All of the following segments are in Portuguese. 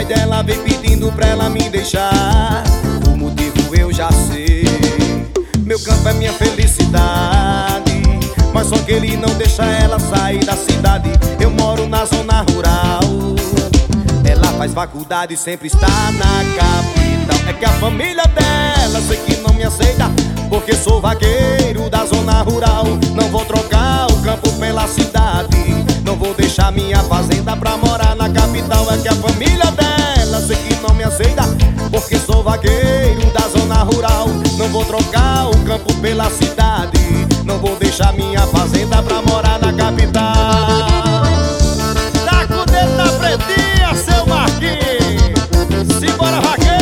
dela vem pedindo pra ela me deixar. O motivo eu já sei. Meu campo é minha felicidade, mas só que ele não deixa ela sair da cidade. Eu moro na zona rural, ela faz faculdade e sempre está na capital. É que a família dela sei que não me aceita, porque sou vaqueiro da zona rural. Não vou trocar o campo pela cidade, não vou deixar minha fazenda pra morar na capital. É que a família dela sei que não me aceita, porque sou vaqueiro da zona rural. Não vou trocar o campo pela cidade, não vou deixar minha fazenda pra morar na capital. Tá com o dedo na pretinha, seu Marquinhos. Simbora, vaqueiro.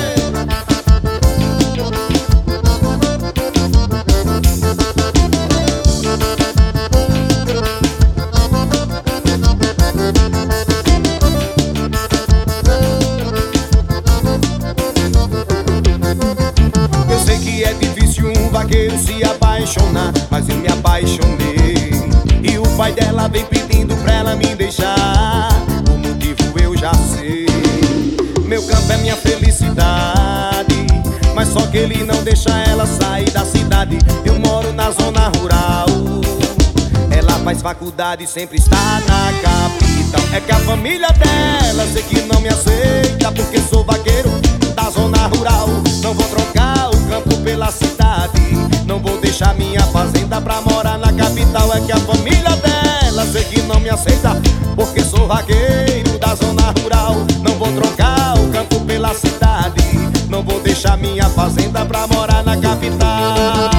Eu sei que é difícil um vaqueiro se apaixonar, mas eu me apaixonei. E o pai dela vem pedindo pra ela me deixar. O motivo eu já sei. Meu campo é minha felicidade, mas só que ele não deixa ela sair da cidade. Eu moro na zona rural, ela faz faculdade e sempre está na capital. É que a família dela sei que não me aceita, porque sou vaqueiro da zona rural. Não vou trocar o campo pela cidade, não vou deixar minha fazenda pra morar na capital. É que a família dela sei que não me aceita, porque sou vaqueiro da zona rural. Não vou trocar o campo pela cidade, não vou deixar minha fazenda pra morar na capital.